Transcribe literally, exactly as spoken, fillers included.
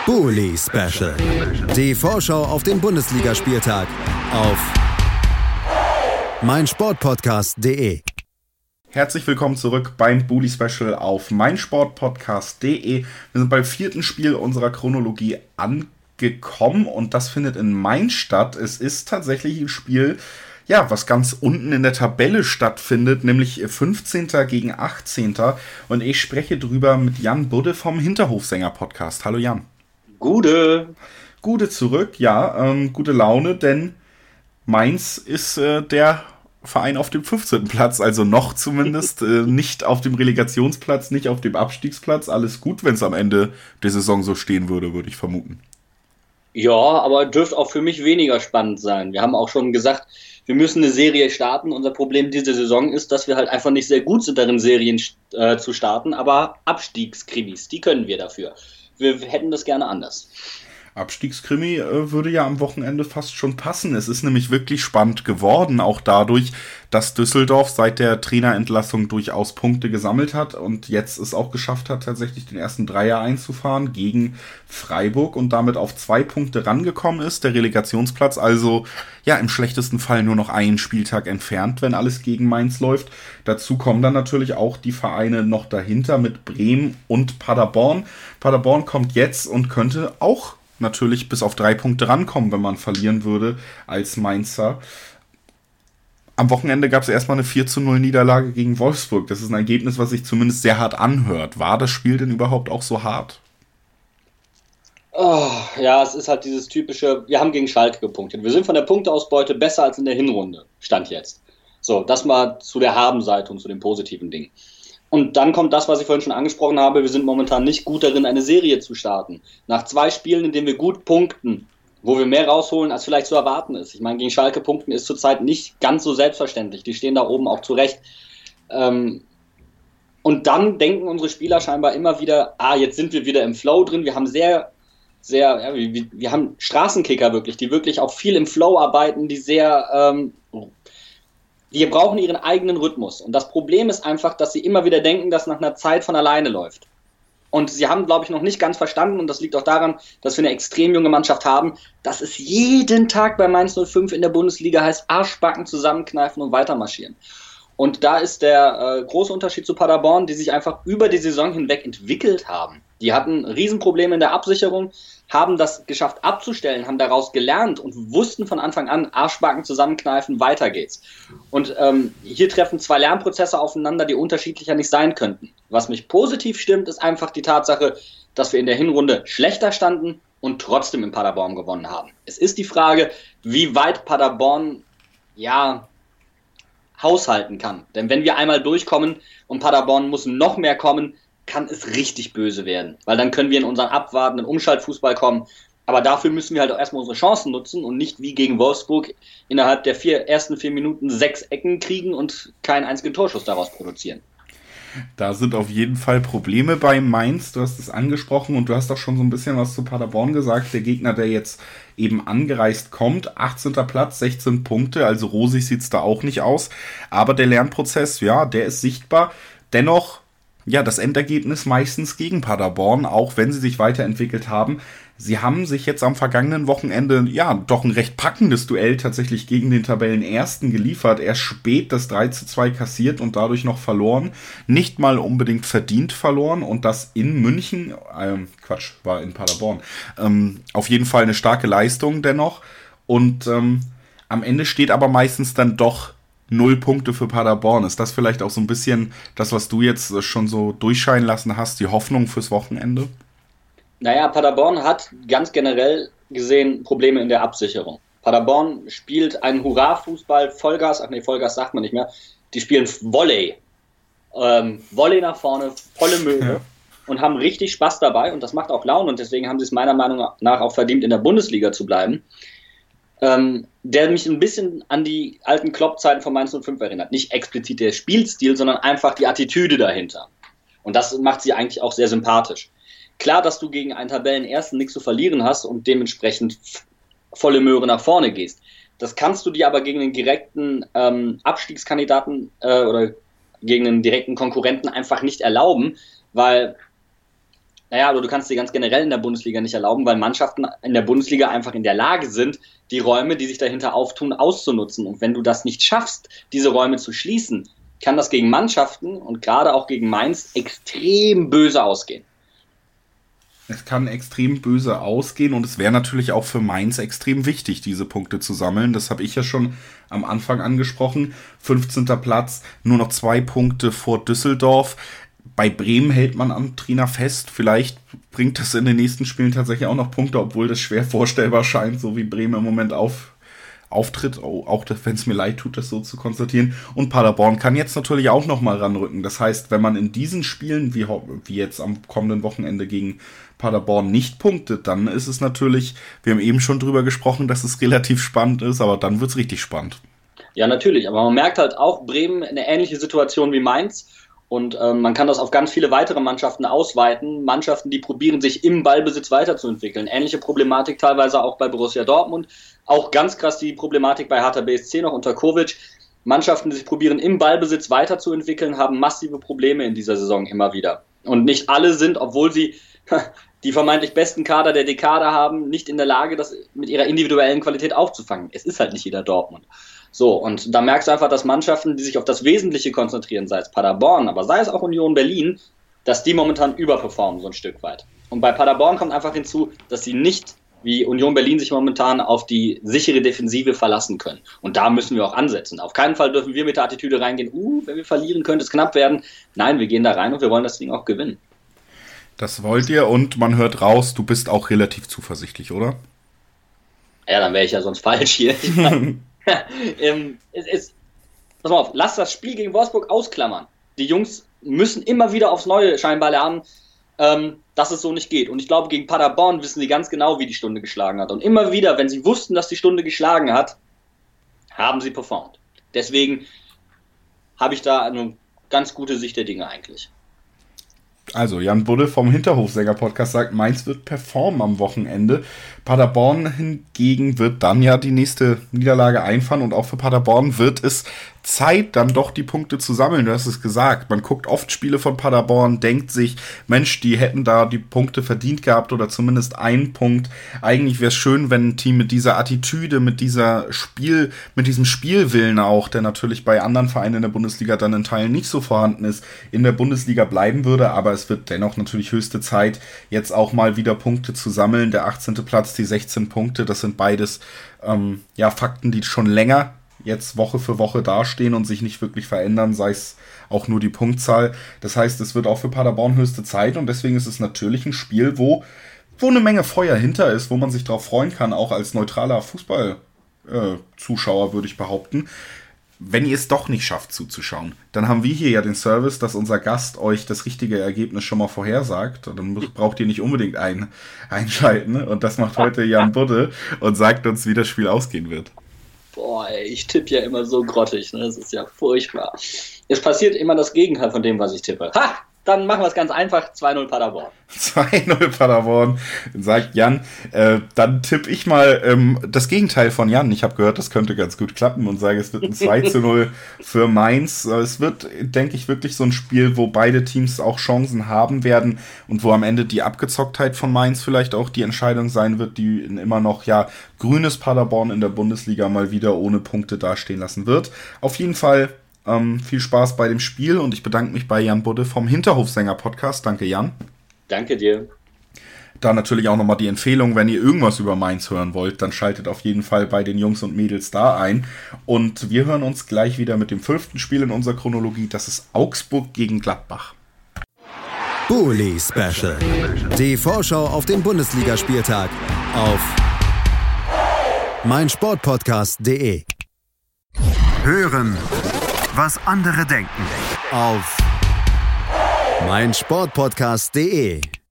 Bully Special. Die Vorschau auf den Bundesligaspieltag auf meinsportpodcast punkt de. Herzlich willkommen zurück beim Bully Special auf meinsportpodcast punkt de. Wir sind beim vierten Spiel unserer Chronologie angekommen und das findet in Mainz statt. Es ist tatsächlich ein Spiel, ja, was ganz unten in der Tabelle stattfindet, nämlich fünfzehnter gegen achtzehnter Und ich spreche drüber mit Jan Budde vom Hinterhofsänger-Podcast. Hallo Jan. Gute. Gute zurück, ja, ähm, gute Laune, denn Mainz ist äh, der Verein auf dem fünfzehnten Platz, also noch zumindest, äh, nicht auf dem Relegationsplatz, nicht auf dem Abstiegsplatz. Alles gut, wenn es am Ende der Saison so stehen würde, würde ich vermuten. Ja, aber dürfte auch für mich weniger spannend sein. Wir haben auch schon gesagt, wir müssen eine Serie starten. Unser Problem diese Saison ist, dass wir halt einfach nicht sehr gut sind darin, Serien äh, zu starten, aber Abstiegskrimis, die können wir dafür. Wir hätten das gerne anders. Abstiegskrimi äh, würde ja am Wochenende fast schon passen. Es ist nämlich wirklich spannend geworden, auch dadurch, dass Düsseldorf seit der Trainerentlassung durchaus Punkte gesammelt hat und jetzt es auch geschafft hat, tatsächlich den ersten Dreier einzufahren gegen Freiburg und damit auf zwei Punkte rangekommen ist. Der Relegationsplatz also ja im schlechtesten Fall nur noch einen Spieltag entfernt, wenn alles gegen Mainz läuft. Dazu kommen dann natürlich auch die Vereine noch dahinter mit Bremen und Paderborn. Paderborn kommt jetzt und könnte auch natürlich bis auf drei Punkte rankommen, wenn man verlieren würde als Mainzer. Am Wochenende gab es erstmal eine vier zu null Niederlage gegen Wolfsburg. Das ist ein Ergebnis, was sich zumindest sehr hart anhört. War das Spiel denn überhaupt auch so hart? Oh, ja, es ist halt dieses typische, wir haben gegen Schalke gepunktet. Wir sind von der Punkteausbeute besser als in der Hinrunde, Stand jetzt. So, das mal zu der Habenseite und zu den positiven Dingen. Und dann kommt das, was ich vorhin schon angesprochen habe. Wir sind momentan nicht gut darin, eine Serie zu starten. Nach zwei Spielen, in denen wir gut punkten, wo wir mehr rausholen, als vielleicht zu erwarten ist. Ich meine, gegen Schalke punkten ist zurzeit nicht ganz so selbstverständlich. Die stehen da oben auch zurecht. Ähm, und dann denken unsere Spieler scheinbar immer wieder, ah, jetzt sind wir wieder im Flow drin. Wir haben sehr, sehr, ja, wir, wir haben Straßenkicker wirklich, die wirklich auch viel im Flow arbeiten, die sehr... Ähm, Die brauchen ihren eigenen Rhythmus. Und das Problem ist einfach, dass sie immer wieder denken, dass nach einer Zeit von alleine läuft. Und sie haben, glaube ich, noch nicht ganz verstanden, und das liegt auch daran, dass wir eine extrem junge Mannschaft haben, dass es jeden Tag bei Mainz null fünf in der Bundesliga heißt, Arschbacken zusammenkneifen und weitermarschieren. Und da ist der äh, große Unterschied zu Paderborn, die sich einfach über die Saison hinweg entwickelt haben. Die hatten Riesenprobleme in der Absicherung, haben das geschafft abzustellen, haben daraus gelernt und wussten von Anfang an, Arschbacken zusammenkneifen, weiter geht's. Und ähm, hier treffen zwei Lernprozesse aufeinander, die unterschiedlicher nicht sein könnten. Was mich positiv stimmt, ist einfach die Tatsache, dass wir in der Hinrunde schlechter standen und trotzdem in Paderborn gewonnen haben. Es ist die Frage, wie weit Paderborn, ja, haushalten kann. Denn wenn wir einmal durchkommen und Paderborn muss noch mehr kommen, kann es richtig böse werden. Weil dann können wir in unseren abwartenden Umschaltfußball kommen. Aber dafür müssen wir halt auch erstmal unsere Chancen nutzen und nicht wie gegen Wolfsburg innerhalb der vier, ersten vier Minuten sechs Ecken kriegen und keinen einzigen Torschuss daraus produzieren. Da sind auf jeden Fall Probleme bei Mainz. Du hast es angesprochen und du hast auch schon so ein bisschen was zu Paderborn gesagt. Der Gegner, der jetzt eben angereist kommt, achtzehnter Platz, sechzehn Punkte, also rosig sieht es da auch nicht aus. Aber der Lernprozess, ja, der ist sichtbar. Dennoch, ja, das Endergebnis meistens gegen Paderborn, auch wenn sie sich weiterentwickelt haben. Sie haben sich jetzt am vergangenen Wochenende, ja, doch ein recht packendes Duell tatsächlich gegen den Tabellenersten geliefert. Erst spät das drei zu zwei kassiert und dadurch noch verloren. Nicht mal unbedingt verdient verloren und das in München, ähm, Quatsch, war in Paderborn. Ähm, auf jeden Fall eine starke Leistung dennoch. Und ähm, am Ende steht aber meistens dann doch null Punkte für Paderborn. Ist das vielleicht auch so ein bisschen das, was du jetzt schon so durchscheinen lassen hast, die Hoffnung fürs Wochenende? Naja, Paderborn hat ganz generell gesehen Probleme in der Absicherung. Paderborn spielt einen Hurra-Fußball, Vollgas, ach nee, Vollgas sagt man nicht mehr, die spielen Volley. Ähm, Volley nach vorne, volle Möwe ja. Und haben richtig Spaß dabei und das macht auch Laune und deswegen haben sie es meiner Meinung nach auch verdient, in der Bundesliga zu bleiben. Ähm, der mich ein bisschen an die alten Klopp-Zeiten von Mainz null fünf erinnert. Nicht explizit der Spielstil, sondern einfach die Attitüde dahinter. Und das macht sie eigentlich auch sehr sympathisch. Klar, dass du gegen einen Tabellenersten nichts zu verlieren hast und dementsprechend volle Möhre nach vorne gehst. Das kannst du dir aber gegen einen direkten ähm, Abstiegskandidaten äh, oder gegen einen direkten Konkurrenten einfach nicht erlauben, weil Naja, aber du kannst dir ganz generell in der Bundesliga nicht erlauben, weil Mannschaften in der Bundesliga einfach in der Lage sind, die Räume, die sich dahinter auftun, auszunutzen. Und wenn du das nicht schaffst, diese Räume zu schließen, kann das gegen Mannschaften und gerade auch gegen Mainz extrem böse ausgehen. Es kann extrem böse ausgehen und es wäre natürlich auch für Mainz extrem wichtig, diese Punkte zu sammeln. Das habe ich ja schon am Anfang angesprochen. fünfzehnter Platz, nur noch zwei Punkte vor Düsseldorf. Bei Bremen hält man am Trainer fest. Vielleicht bringt das in den nächsten Spielen tatsächlich auch noch Punkte, obwohl das schwer vorstellbar scheint, so wie Bremen im Moment auf, auftritt. Auch wenn es mir leid tut, das so zu konstatieren. Und Paderborn kann jetzt natürlich auch noch mal ranrücken. Das heißt, wenn man in diesen Spielen, wie, wie jetzt am kommenden Wochenende gegen Paderborn, nicht punktet, dann ist es natürlich, wir haben eben schon drüber gesprochen, dass es relativ spannend ist, aber dann wird es richtig spannend. Ja, natürlich. Aber man merkt halt auch, Bremen eine ähnliche Situation wie Mainz. Und ähm, man kann das auf ganz viele weitere Mannschaften ausweiten. Mannschaften, die probieren, sich im Ballbesitz weiterzuentwickeln. Ähnliche Problematik teilweise auch bei Borussia Dortmund. Auch ganz krass die Problematik bei Hertha B S C noch unter Kovic. Mannschaften, die sich probieren, im Ballbesitz weiterzuentwickeln, haben massive Probleme in dieser Saison immer wieder. Und nicht alle sind, obwohl sie die vermeintlich besten Kader der Dekade haben, nicht in der Lage, das mit ihrer individuellen Qualität aufzufangen. Es ist halt nicht jeder Dortmund. So, und da merkst du einfach, dass Mannschaften, die sich auf das Wesentliche konzentrieren, sei es Paderborn, aber sei es auch Union Berlin, dass die momentan überperformen, so ein Stück weit. Und bei Paderborn kommt einfach hinzu, dass sie nicht, wie Union Berlin, sich momentan auf die sichere Defensive verlassen können. Und da müssen wir auch ansetzen. Auf keinen Fall dürfen wir mit der Attitüde reingehen, uh, wenn wir verlieren, könnte es knapp werden. Nein, wir gehen da rein und wir wollen das Ding auch gewinnen. Das wollt ihr und man hört raus, du bist auch relativ zuversichtlich, oder? Ja, dann wäre ich ja sonst falsch hier. Ich mein, ähm, es, es, pass mal auf, lass das Spiel gegen Wolfsburg ausklammern. Die Jungs müssen immer wieder aufs Neue scheinbar lernen, ähm, dass es so nicht geht. Und ich glaube, gegen Paderborn wissen sie ganz genau, wie die Stunde geschlagen hat. Und immer wieder, wenn sie wussten, dass die Stunde geschlagen hat, haben sie performt. Deswegen habe ich da eine ganz gute Sicht der Dinge eigentlich. Also, Jan Budde vom Hinterhofsänger-Podcast sagt, Mainz wird performen am Wochenende. Paderborn hingegen wird dann ja die nächste Niederlage einfahren und auch für Paderborn wird es Zeit, dann doch die Punkte zu sammeln. Du hast es gesagt, man guckt oft Spiele von Paderborn, denkt sich, Mensch, die hätten da die Punkte verdient gehabt oder zumindest einen Punkt. Eigentlich wäre es schön, wenn ein Team mit dieser Attitüde, mit dieser Spiel, mit diesem Spielwillen auch, der natürlich bei anderen Vereinen in der Bundesliga dann in Teilen nicht so vorhanden ist, in der Bundesliga bleiben würde, aber es wird dennoch natürlich höchste Zeit, jetzt auch mal wieder Punkte zu sammeln. Der achtzehnte Platz, die sechzehn Punkte, das sind beides ähm, ja Fakten, die schon länger jetzt Woche für Woche dastehen und sich nicht wirklich verändern, sei es auch nur die Punktzahl. Das heißt, es wird auch für Paderborn höchste Zeit und deswegen ist es natürlich ein Spiel, wo, wo eine Menge Feuer hinter ist, wo man sich drauf freuen kann, auch als neutraler Fußball-Zuschauer, äh, würde ich behaupten. Wenn ihr es doch nicht schafft zuzuschauen, dann haben wir hier ja den Service, dass unser Gast euch das richtige Ergebnis schon mal vorhersagt. Und dann braucht ihr nicht unbedingt ein, einschalten. Und das macht heute Jan Budde und sagt uns, wie das Spiel ausgehen wird. Boah, ey, ich tippe ja immer so grottig, ne? Das ist ja furchtbar. Es passiert immer das Gegenteil von dem, was ich tippe. Ha! Dann machen wir es ganz einfach, zwei null Paderborn. zwei null Paderborn, sagt Jan. Äh, dann tippe ich mal ähm, das Gegenteil von Jan. Ich habe gehört, das könnte ganz gut klappen und sage, es wird ein zwei zu null für Mainz. Es wird, denke ich, wirklich so ein Spiel, wo beide Teams auch Chancen haben werden und wo am Ende die Abgezocktheit von Mainz vielleicht auch die Entscheidung sein wird, die immer noch ja grünes Paderborn in der Bundesliga mal wieder ohne Punkte dastehen lassen wird. Auf jeden Fall Ähm, viel Spaß bei dem Spiel und ich bedanke mich bei Jan Budde vom Hinterhofsänger-Podcast. Danke, Jan. Danke dir. Da natürlich auch nochmal die Empfehlung, wenn ihr irgendwas über Mainz hören wollt, dann schaltet auf jeden Fall bei den Jungs und Mädels da ein. Und wir hören uns gleich wieder mit dem fünften Spiel in unserer Chronologie. Das ist Augsburg gegen Gladbach. Bully Special. Die Vorschau auf den Bundesligaspieltag auf meinsportpodcast punkt de. Hören, was andere denken. Auf meinsportpodcast punkt de.